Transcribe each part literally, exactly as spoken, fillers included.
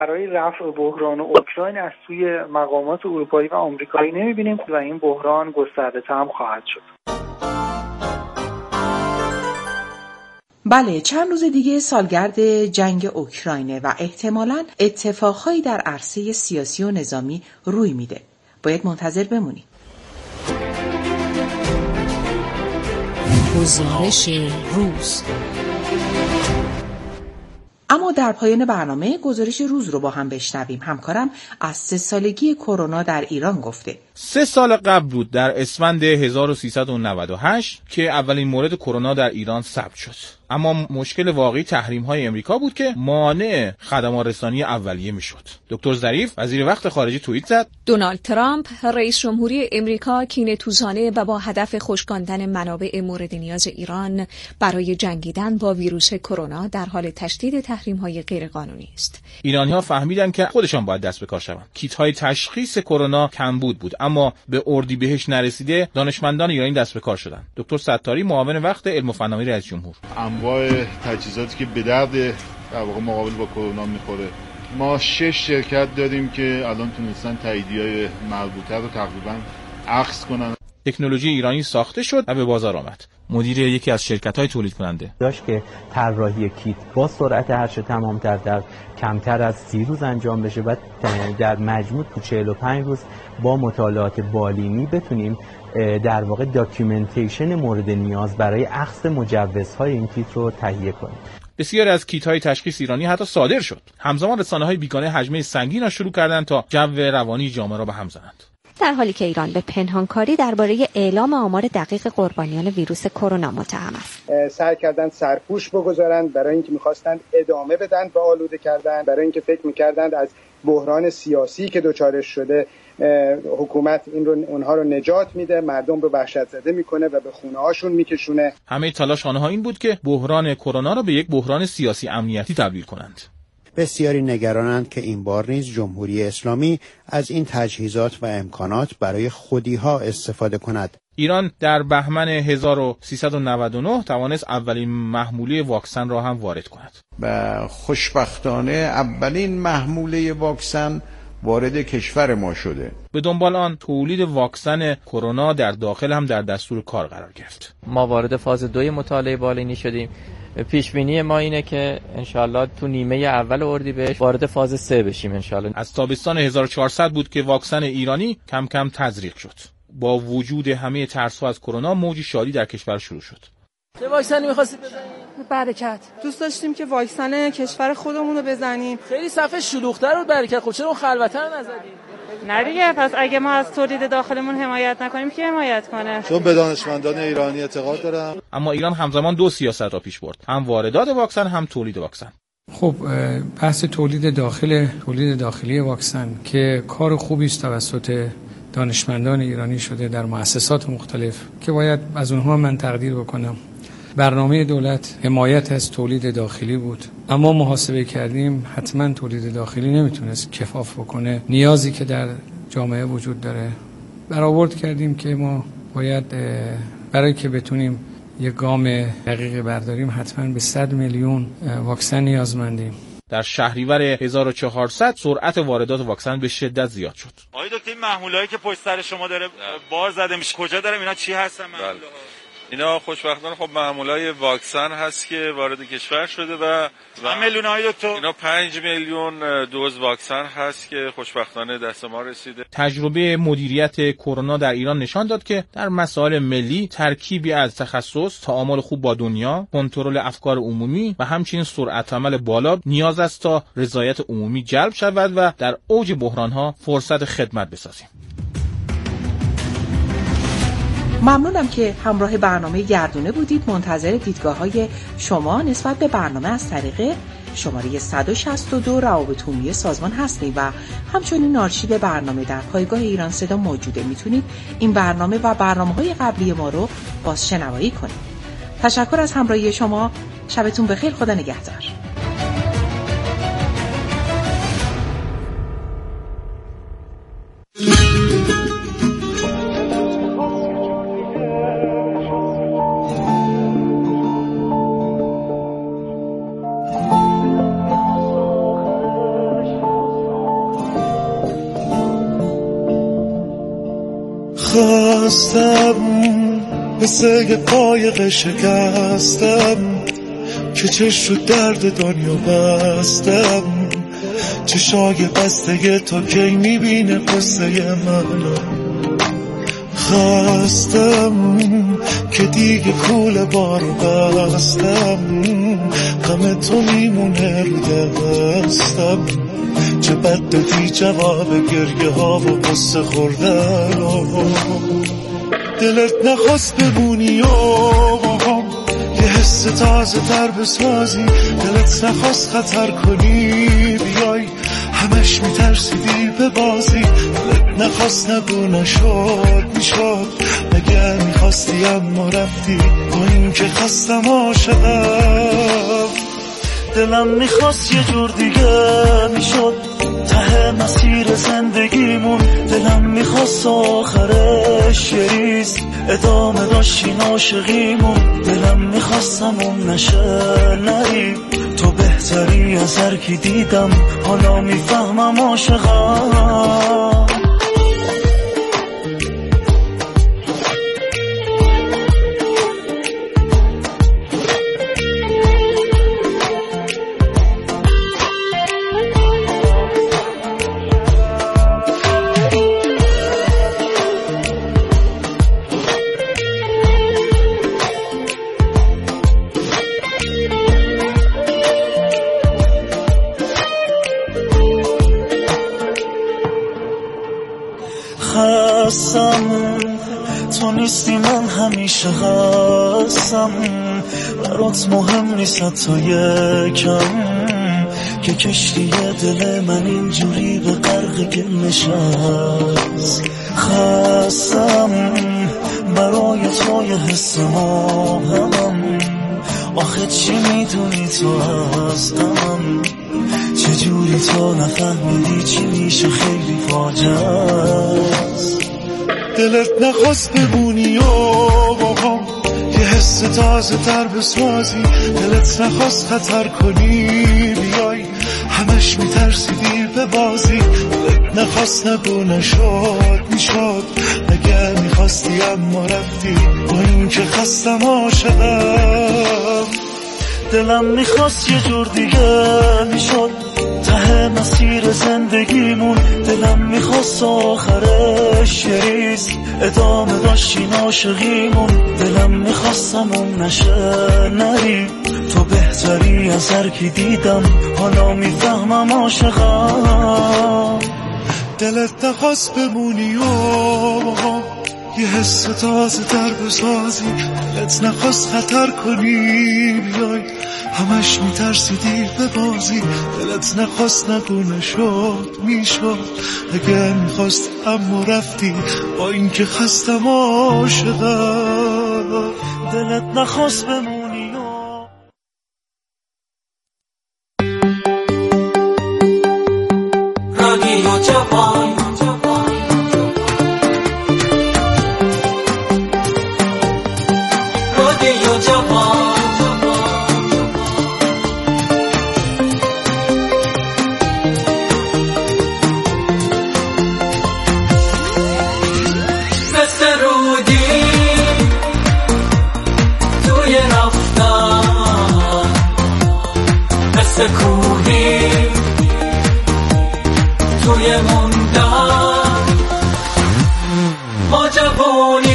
برای رفع بحران اوکراین از سوی مقامات اروپایی و آمریکایی نمی‌بینیم و این بحران گسترده‌تر هم خواهد شد. بله، چند روز دیگه سالگرد جنگ اوکراینه و احتمالاً اتفاقهایی در عرصه سیاسی و نظامی روی میده. باید منتظر بمونیم. گزارش روز. اما در پایان برنامه گزارش روز رو با هم بشنویم. همکارم از سه سالگی کرونا در ایران گفته. سه سال قبل بود در اسفند هزار و سیصد و نود و هشت که اولین مورد کرونا در ایران ثبت شد. اما مشکل واقعی تحریم‌های امریکا بود که مانع خدمات رسانی اولیه میشد. دکتر ظریف وزیر وقت خارجه توییت زد: دونالد ترامپ رئیس جمهوری امریکا کینه‌توزانه و با هدف خشکاندن منابع مورد نیاز ایران برای جنگیدن با ویروس کرونا در حال تشدید تحریم‌های غیرقانونی است. ایرانی‌ها فهمیدن که خودشان باید دست به کار شوند. کیت‌های تشخیص کرونا کمبود بود، اما به اردیبهشت نرسیده دانشمندان ایرانی دست به کار شدند. دکتر ستاری معاون وقت علم و فناوری رئیس جمهور: انواع تجهیزاتی که به درد در واقع مقابل با کرونا میخوره، ما شش شرکت داریم که الان تونستن تاییدیه‌های مربوطه رو تقریبا اخذ کنن. تکنولوژی ایرانی ساخته شد و به بازار آمد. مدیر یکی از شرکت‌های تولید کننده داشت که طراحی کیت با سرعت هرچه تمام‌تر در کمتر از سی روز انجام بشه و در مجموع تو چهل و پنج روز با مطالعات بالینی بتونیم در واقع داکیومنتیشن مورد نیاز برای اخذ مجوزهای این کیت رو تهیه کنیم. بسیاری از کیت‌های تشخیص ایرانی حتی صادر شد. همزمان رسانه‌های بیگانه حجمه سنگین را شروع کردند تا جو روانی جامعه را به هم زنند. در حالی که ایران به پنهانکاری درباره اعلام آمار دقیق قربانیان ویروس کرونا متهم است. سعی کردن سرپوش بگذارن برای اینکه می‌خواستند ادامه بدن به آلوده کردن، برای اینکه فکر می‌کردند از بحران سیاسی که دچارش شده حکومت این رو اونها رو نجات میده، مردم رو وحشت زده میکنه و به خونه هاشون میکشونه. همه تلاش آنها این بود که بحران کرونا را به یک بحران سیاسی امنیتی تبدیل کنند. بسیاری نگرانند که این بار نیز جمهوری اسلامی از این تجهیزات و امکانات برای خودی‌ها استفاده کند. ایران در بهمن هزار و سیصد و نود و نه توانست اولین محموله واکسن را هم وارد کند. و خوشبختانه اولین محموله واکسن وارد کشور ما شده. به دنبال آن تولید واکسن کرونا در داخل هم در دستور کار قرار گرفت. ما وارد فاز دوی مطالعه بالینی شدیم. پیش بینی ما اینه که انشالله تو نیمه اول اردیبهشت وارد فاز سه بشیم انشالله. از تابستان هزار و چهارصد بود که واکسن ایرانی کم کم تزریق شد. با وجود همه ترس‌ها از کرونا موج شادی در کشور شروع شد. چه واکسنی می‌خواستید بزنید؟ برکت. دوست داشتیم که واکسن کشور خودمون رو بزنیم. خیلی صفحه شلوغ‌تر بود برکت. خب چرا اون خلوت‌تر نزدید؟ نه دیگه، پس اگه ما از تولید داخلمون حمایت نکنیم کی حمایت کنه؟ چون به دانشمندان ایرانی اعتقاد دارم. اما ایران همزمان دو سیاست را پیش برد، هم واردات واکسن هم تولید واکسن. خب بحث تولید داخل تولید داخلی واکسن که کار خوبی است توسط دانشمندان ایرانی شده در مؤسسات مختلف که باید از اونها من تقدیر بکنم. برنامه دولت حمایت از تولید داخلی بود، اما محاسبه کردیم حتما تولید داخلی نمیتونست کفاف بکنه نیازی که در جامعه وجود داره. برآورد کردیم که ما باید برای که بتونیم یک گام دقیق برداریم حتما به صد میلیون واکسن نیازمندیم. در شهریور هزار و چهارصد سرعت واردات واکسن به شدت زیاد شد. آقای دکتر محمولهایی که پشت سر شما داره بار زده میشه کجا دارم اینا چی هستن محموله‌ها؟ اینا خوشبختانه خب معمولای واکسن هست که وارد کشور شده و چند میلیون های دکتر؟ اینا پنج میلیون دوز واکسن هست که خوشبختانه دست ما رسیده. تجربه مدیریت کرونا در ایران نشان داد که در مسائل ملی ترکیبی از تخصص، تعامل خوب با دنیا، کنترل افکار عمومی و همچنین سرعت عمل بالا نیاز است تا رضایت عمومی جلب شود و در اوج بحران‌ها فرصت خدمت بسازیم. ممنونم که همراه برنامه گردونه بودید. منتظر دیدگاه‌های شما نسبت به برنامه از طریق شماره صد و شصت و دو روابط عمومی سازمان هستیم و همچنین آرشیو برنامه در پایگاه ایران صدا موجوده. میتونید این برنامه و برنامه‌های قبلی ما رو بازشنوایی کنید. تشکر از همراهی شما. شبتون بخیر. خدا نگهدار. خستم مثل یه قایق شکستم که چش رو درد دنیا بستم. چشای بسته تو کی میبینه قصه منو. خستم که دیگه کوله بارو بستم. غم تو میمونه رو دستم. چه بد دادی جواب گریه ها و قصه خوردن. دلت نخواست بمونی و یه حس تازه تر بسازی. دلت نخواست خطر کنی بیای همش میترسیدی به بازی. دلت نخواست نگو نشد میشد مگه میخواستی اما رفتی. با این که خستم عاشقم. دلم میخواست یه جور دیگه میشد ته مسیر زندگیمون. دلم میخواست آخرش یه ریز ادامه داشتین عاشقیمون. دلم میخواستم اون نشه نری. تو بهتری از هر کی دیدم حالا میفهمم عاشقم. تو نیستی من همیشه هستم. برات مهم نیست تا یکم که کشتی دل من اینجوری به غرق نشست. خستم برای تو یه حس ماهم. آخه چی میدونی تو هستم. چجوری تو نفهمیدی چی میشه خیلی فاجعه است. دلت نخواست بمونی و یه حس تازه تر بسازی. دلت نخواست خطر کنی بیای همش میترسیدی به بازی. دلت نخواست نگو نشد میشد مگه میخواستی اما رفتی. با این که خستم عاشقم. دلم میخواست یه جور دیگه میشد ته مسیر زندگیمون. دلم میخواست آخرش یه ریز ادامه داشتین عاشقیمون. دلم میخواستم اون نشه نری. تو بهتری از هر کی دیدم حالا میفهمم عاشقم. دلت نخواست بمونی و یه حس تازه تر بسازی. دلت نخواست خطر کنی بیای همش میترسیدی به بازی. دلت نخواست نگو نشد میشد اگه میخواست اما رفتی. با این که خستم عاشقم. دلت نخواست بمونی و رادیو جوان رادیو جوان مثل رودی توی رفتن. مثل کوهی توی موندن. ما جوانی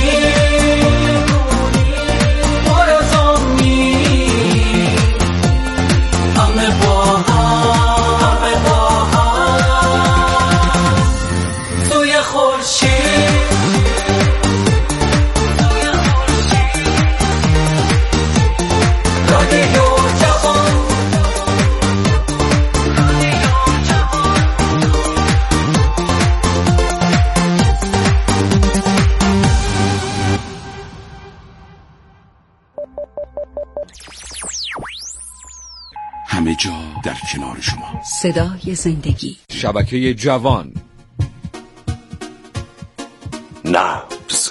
همه جا در کنار شما. صدای زندگی. شبکه جوان. نبض.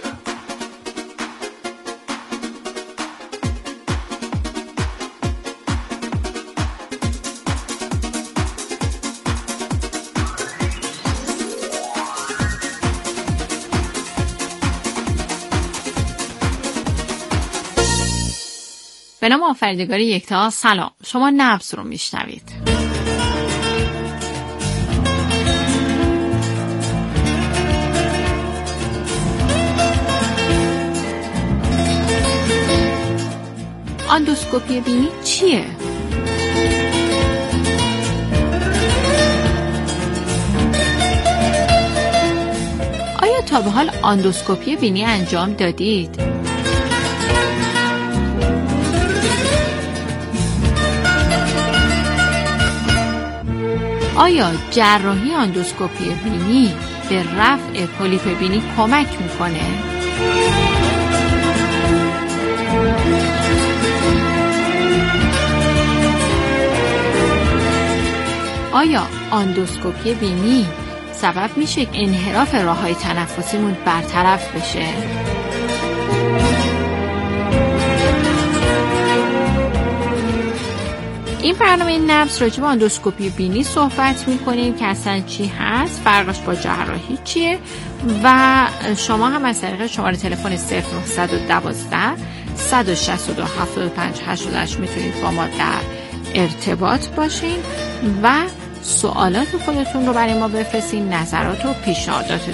به نام آفریدگار یکتا. سلام، شما نبض رو میشنوید. اندوسکوپی بینی چیه؟ آیا تا به حال اندوسکوپی بینی انجام دادید؟ آیا جراحی اندوسکوپی بینی به رفع پولیپ بینی کمک میکنه؟ آیا اندوسکوپی بینی سبب میشه انحراف راه‌های تنفسیمون برطرف بشه؟ این برنامه نبض راجع به اندوسکوپی بینی صحبت میکنیم که اصلا چی هست، فرقش با جراحی چیه و شما هم از طریق شماره تلفن صفر نه یک دو یک شش دو هفت پنج هشت هشت میتونید با ما در ارتباط باشین و سوالات خودتون رو برای ما بفرستین، نظرات و پیشنهاداتتون.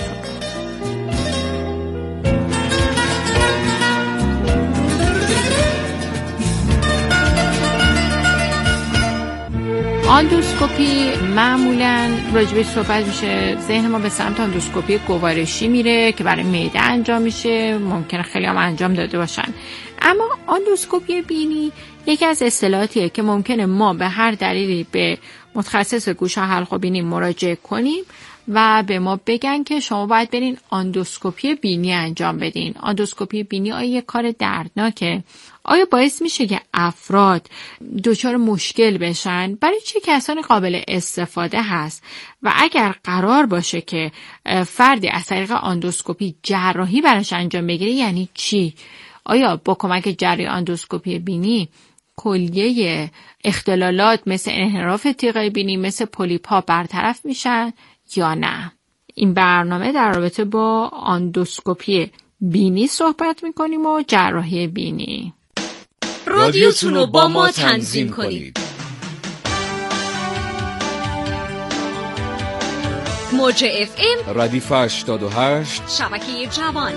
اندوسکوپی معمولاً راجبش صحبت میشه، ذهن ما به سمت اندوسکوپی گوارشی میره که برای معده انجام میشه، ممکنه خیلی هم انجام داده باشن. اما اندوسکوپی بینی یکی از اصطلاحاتیه که ممکنه ما به هر دلیلی به متخصص گوش و حلق و بینی مراجعه کنیم و به ما بگن که شما باید برین اندوسکوپی بینی انجام بدین. اندوسکوپی بینی آیا یک کار دردناکه؟ آیا باعث میشه که افراد دچار مشکل بشن؟ برای چه کسانی قابل استفاده هست؟ و اگر قرار باشه که فردی از طریق اندوسکوپی جراحی براش انجام بگیره یعنی چی؟ آیا با کمک جراحی اندوسکوپی بینی کلیه اختلالات مثل انحراف تیغ بینی مثل پولیپ ها برطرف میشن یا نه؟ این برنامه در رابطه با اندوسکوپی بینی صحبت میکنیم و جراحی بینی. رادیوتون رو با ما تنظیم کنید. موج اف ام ردیف هشتاد و هشت شبکه جوان.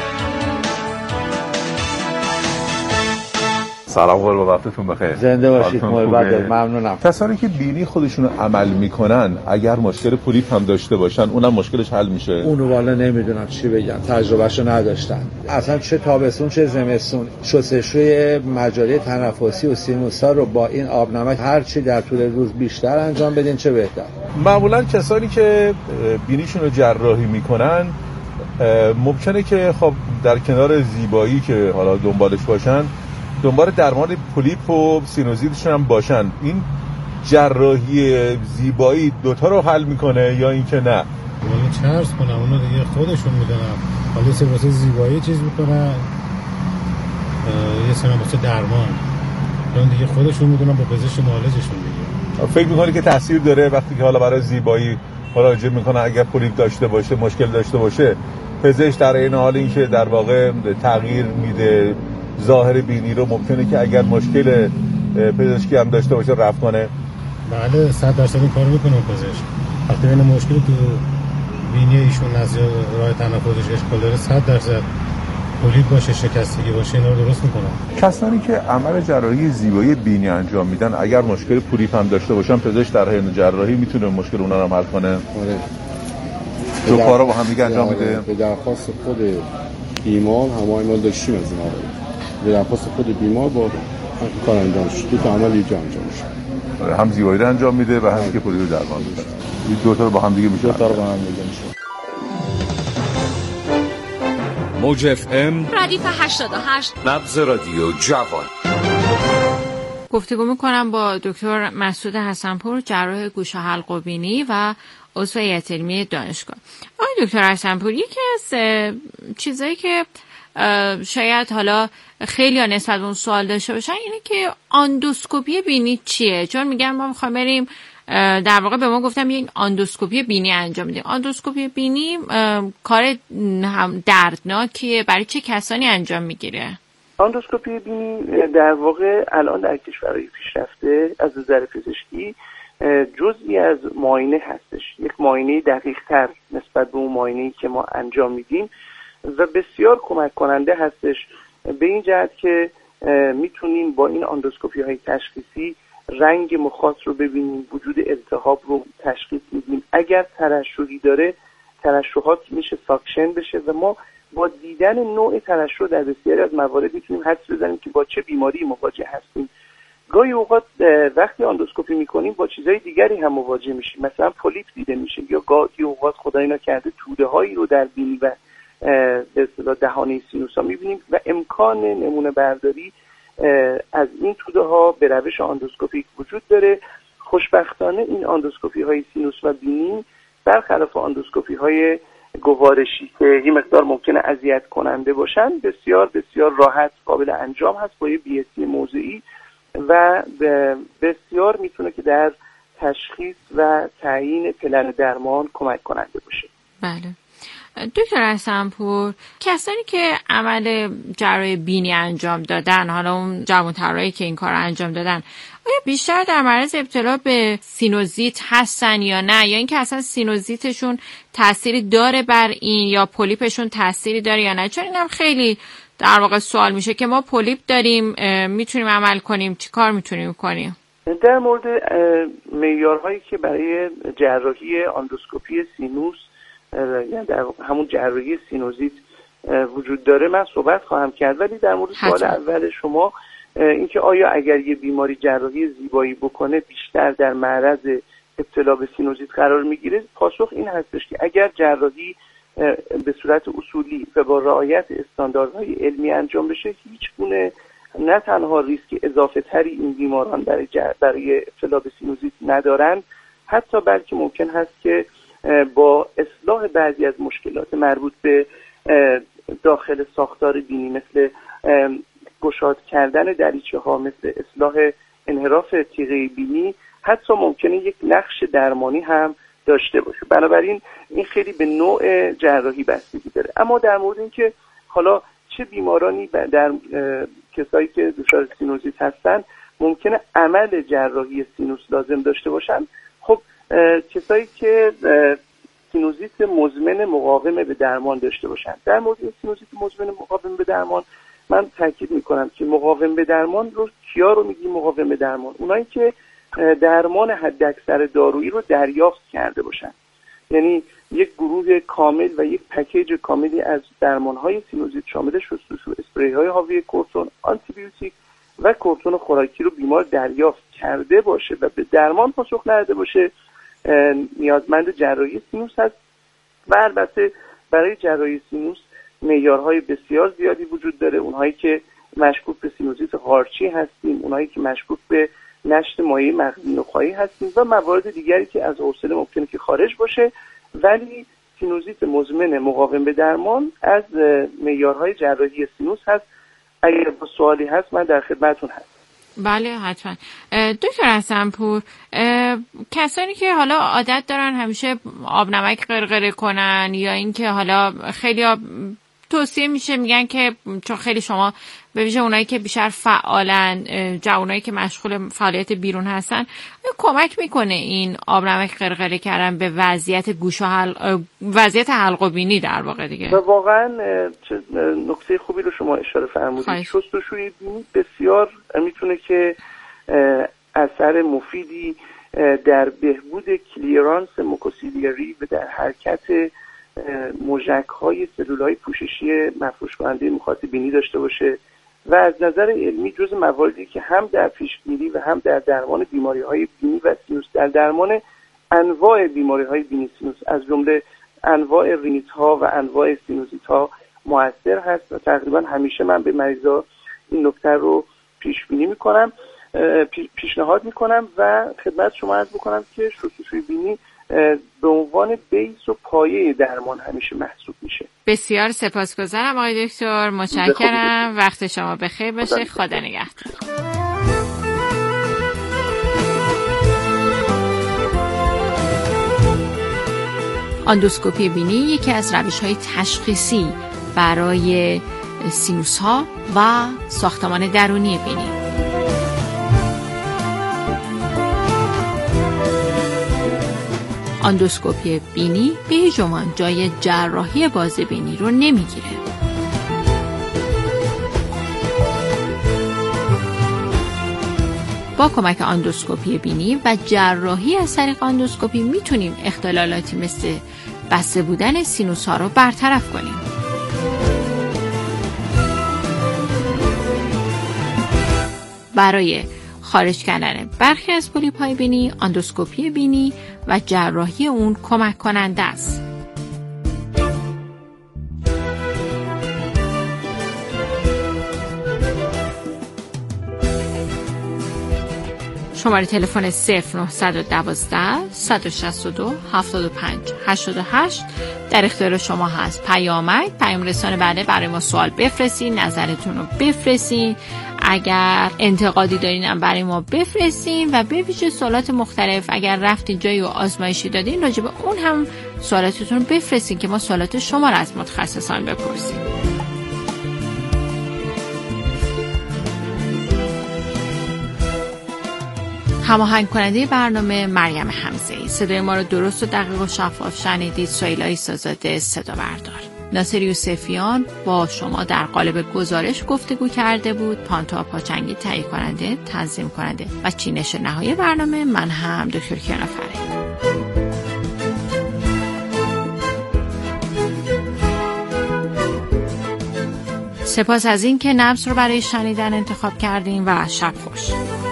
سلام، قربان وقتتون بخیر. زنده باشید. ممنونم. کسانی که بینی خودشون عمل میکنن اگر مشکل پولیپ هم داشته باشن اونم مشکلش حل میشه؟ اونو والا نمیدونم چی بگم، تجربهشو نداشتن. اصلا چه تابستون چه زمستون شستشوی مجاری تنفسی و سینوسا رو با این آب نمک هر چی در طول روز بیشتر انجام بدین چه بهتر. معمولا کسانی که بینیشون رو جراحی میکنن ممکنه که خب در کنار زیبایی که حالا دنبالش باشن دنبال درمان پولیپ و سینوزیتشون هم باشن. این جراحی زیبایی دوتا رو حل میکنه یا اینکه نه؟ ولی چه عرض کنم، اونو دیگه خودشون میدونم. حالا سه واسه زیبایی چیز میکنن، یه سه واسه درمان، اون دیگه خودشون میدونن، با پزشک معالجشون دیگه. فکر میکنی که تاثیر داره وقتی که حالا برای زیبایی مراجعه میکنه اگر پولیپ داشته باشه، مشکل داشته باشه، پزشک در این حال اینکه در واقع تغییر میده ظاهر بینی رو، ممکنه که اگر مشکل پزشکی هم داشته باشه رفع کنه؟ بله، صد درصد این کارو میکنه پزشک. وقتی ببینه مشکلی تو بینی ایشون از راه تنفسش اشکال داره، صد درصد پولیپ باشه، شکستگی باشه، اینا رو درست میکنه. کسانی که عمل جراحی زیبایی بینی انجام میدن اگر مشکل پولیپ هم داشته باشن پزشک در حین جراحی میتونه مشکل اونا رو حل کنه؟ آره. دو کارا با هم دیگه انجام میده. به درخواست خود بیمار همای ما داشتیم از این آقای به درخواست خود بیمار با کار انجام شد، دو تا عمل اینجا انجام شد. هم زیبایی رو انجام میده و هم که پولیپ رو درمان میده. این دو تا رو با هم دیگه میشه. دو تا رو با هم دیگه میشه. موج اف ام ردیف هشتاد و هشت نبض رادیو جوان. گفتگو میکنم با دکتر مسعود حسنپور، جراح گوش و حلق و بینی و عضو هیئت علمی دانشگاه. آقای دکتر حسنپور، یکی از چیزایی که شاید حالا خیلی ها نسبت به اون سوال داشته باشن اینه که اندوسکوپی بینی چیه؟ چون میگن ما میخوایم بریم، در واقع به ما گفتم یک اندوسکوپی بینی انجام بدیم. اندوسکوپی بینی کار دردناکیه، برای چه کسانی انجام میگیره؟ آندوسکوپی بینی در واقع الان در کشورهای پیشرفته از نظر پزشکی جزئی از معاینه هستش، یک معاینه دقیق تر نسبت به اون معاینه‌ای که ما انجام میدیم و بسیار کمک کننده هستش به این جهت که میتونیم با این آندوسکوپی های تشخیصی رنگ مخاط رو ببینیم، وجود التهاب رو تشخیص میدیم، اگر ترشحی داره ترشحات میشه ساکشن بشه و ما با دیدن نوع ترشح در بسیاری از موارد میتونیم حدس بزنیم که با چه بیماری مواجه هستیم. گاهی اوقات وقتی آندوسکوپی میکنیم با چیزهای دیگری هم مواجه میشیم، مثلا پولیپ دیده میشه یا گاهی اوقات خدای نکرده توده هایی رو در بینی و به اصطلاح دهانه سینوس ها میبینیم و امکان نمونه برداری از این توده ها به روش آندوسکوپیک وجود داره. خوشبختانه این آندوسکوپی های سینوس و بینی برخلاف آندوسکوپی های گوارشی که یه مقدار ممکنه اذیت کننده باشن بسیار بسیار راحت قابل انجام هست با یه بی‌اسی موضعی و بسیار میتونه که در تشخیص و تعیین پلن درمان کمک کننده باشه. بله. دکتر حسن‌پور، کسانی که عمل جراحی بینی انجام دادن، حالا اون جوان‌ترایی که این کار انجام دادن، آیا بیشتر در معرض ابتلا به سینوزیت هستن یا نه، یا اینکه اصلا سینوزیتشون تأثیری داره بر این یا پولیپشون تأثیری داره یا نه؟ چون اینم خیلی در واقع سوال میشه که ما پولیپ داریم میتونیم عمل کنیم، چی کار میتونیم کنیم؟ در مورد معیارهایی که برای جراحی آندوسکوپی سینوس یعنی در همون جراحی سینوزیت وجود داره من صحبت خواهم کرد، ولی در مورد سوال اول شما اینکه آیا اگر یه بیماری جراحی زیبایی بکنه بیشتر در معرض ابتلا به سینوزیت قرار میگیره، پاسخ این هستش که اگر جراحی به صورت اصولی و با رعایت استانداردهای علمی انجام بشه هیچ گونه نه تنها ریسک اضافه تری این بیماران برای برای ابتلا به سینوزیت ندارن، حتی بلکه ممکن هست که با اصلاح بعضی از مشکلات مربوط به داخل ساختار بینی مثل گشاد کردن دریچه ها، مثل اصلاح انحراف تیغه بینی، حتی ممکنه یک نقش درمانی هم داشته باشه. بنابراین این خیلی به نوع جراحی بستگی داره. اما در مورد اینکه حالا چه بیمارانی در کسایی که دچار سینوزیت هستن ممکنه عمل جراحی سینوس لازم داشته باشن، خب کسایی که سینوزیت مزمن مقاوم به درمان داشته باشن. در مورد سینوزیت مزمن مقاوم به درمان من تاکید میکنم که مقاوم به درمان رو کیا رو میگیم مقاوم به درمان؟ اونایی که درمان حداکثر دارویی رو دریافت کرده باشن، یعنی یک گروه کامل و یک پکیج کاملی از درمان‌های سینوزیت شامل شستشو، اسپری‌های حاوی کورتون، آنتی بیوتیک و کورتون خوراکی رو بیمار دریافت کرده باشه و به درمان پاسخ نداده باشه نیازمند جراحی سینوس هست. و البته برای جراحی سینوس معیارهای بسیار زیادی وجود داره، اونهایی که مشکوک به سینوزیت قارچی هستیم، اونهایی که مشکوک به نشت مایع مغزی نخاعی هستیم و موارد دیگری که از حوصله ممکنه که خارج باشه، ولی سینوزیت مزمن مقاوم به درمان از معیارهای جراحی سینوس هست. اگر با سوالی هست من در خدمتتون هستم. بله حتما. دکتر حسن‌پور، کسانی که حالا عادت دارن همیشه آب نمک غرغره کنن یا اینکه حالا خیلی توصیه میشه میگن که چون خیلی شما به ویژه اونایی که بیشتر فعالن، جوانایی که مشغول فعالیت بیرون هستن، کمک میکنه این آب نمک غرغره کردن به وضعیت گوش و حلق، وضعیت حلق و بینی در واقع دیگه؟ و واقعا چه نکته خوبی رو شما اشاره فرمودید. شستشوی بینی بسیار میتونه که اثر مفیدی در بهبود کلیرانس موکوسیلیاری و در حرکت موژک‌های سلول‌های پوششی مفروش کننده مخاط بینی داشته باشه و از نظر علمی جز مواردی که هم در پیشگیری و هم در درمان بیماری‌های بینی و سینوس، در درمان انواع بیماری‌های بینی سینوس از جمله انواع رینیت‌ها و انواع سینوزیت‌ها مؤثر هست و تقریبا همیشه من به مریضا این نکته رو پیش بینی می‌کنم، پیشنهاد می‌کنم و خدمت شما عرض بکنم که شستشوی بینی به عنوان بیس و پایه درمان همیشه محسوب میشه. بسیار سپاسگزارم آقای دکتر، متشکرم. وقت شما بخیر باشه. خدا نگهدار. اندوسکوپی بینی یکی از روش‌های تشخیصی برای سینوس ها و ساختمان درونی بینی. اندوسکوپی بینی به هیچ عنوان جای جراحی باز بینی رو نمیگیره. با کمک اندوسکوپی بینی و جراحی از طریق اندوسکوپی میتونیم اختلالاتی مثل بسته بودن سینوس ها رو برطرف کنیم. برای خارج کردن برخی از پولیپ های بینی، اندوسکوپی بینی و جراحی اون کمک کننده است. شماره تلفن صفر نه یک دو صد و شصت و دو هفتاد و پنج هشتاد و هشت در اختیار شما هست. پیامک پیام رسانه بعده برای ما سوال بفرستین، نظرتون رو بفرستین، اگر انتقادی دارین هم برای ما بفرستین و به ویژه سوالات مختلف اگر رفتین جایی و آزمایشی دادین راجع به اون هم سوالاتتون رو بفرستین که ما سوالات شما رو از متخصصان بپرسیم. هماهنگ کننده برنامه مریم حمزه‌ای. صدای ما رو درست و دقیق و شفاف شنیدید. سهیلا ایسازاده صدا بردار. ناصر یوسفیان با شما در قالب گزارش گفتگو کرده بود. پانتو پاچنگی تهیه کننده، تنظیم کننده و چینش نهایی برنامه من هم دکتر کیانا فرهی. سپاس از این که نبض رو برای شنیدن انتخاب کردین و شب خوش.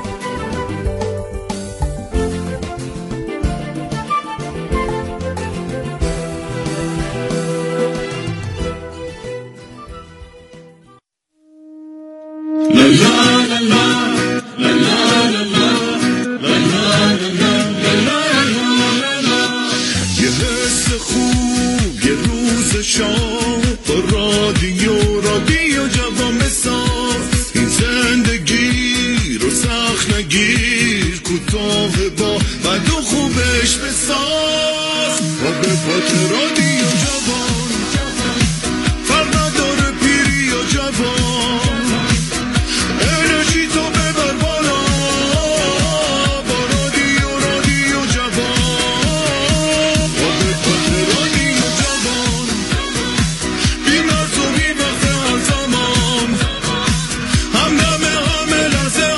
یه حس خوب یه روز شام با رادیو رادیو جوان بساز این زندگی رو سخت نگیر کوتاه با بد و خوبش بساز و به پات رادیو جوان فرق نداره پیری یا جوان انرژی تو ببر بالا با رادیو رادیو جوان و به پات رادیو جوان بی مرز و بی وقت هر زمان هم دم همه لحظه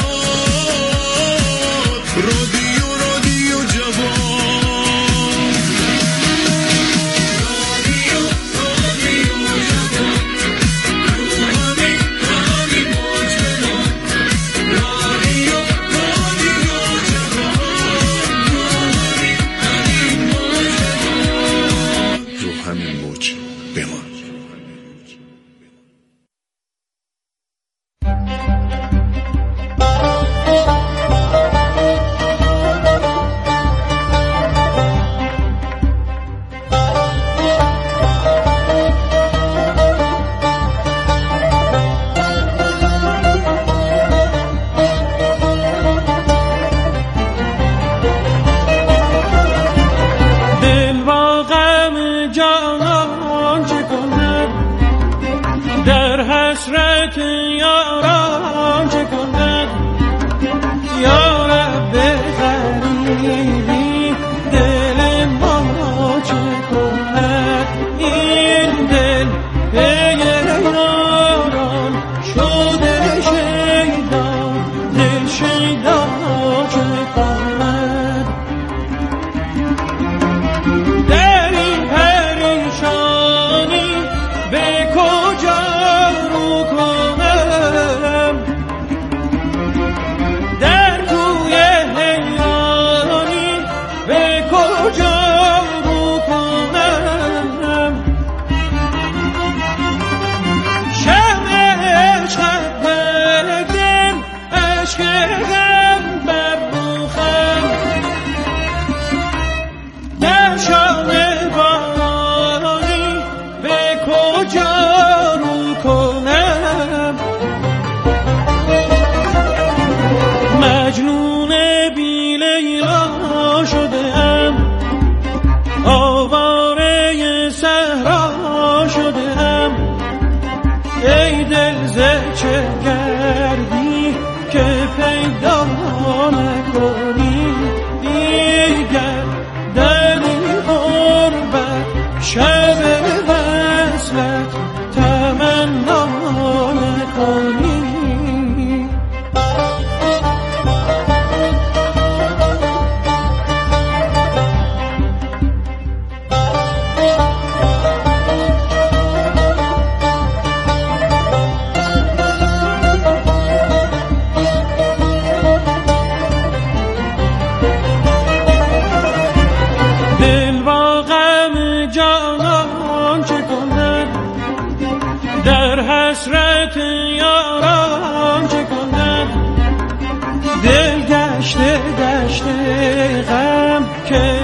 هات رادیو رادیو جوان رادیو شب وصلت تمنا نکنی. حسرت یاران چه کنم، دل گشته گشته غم که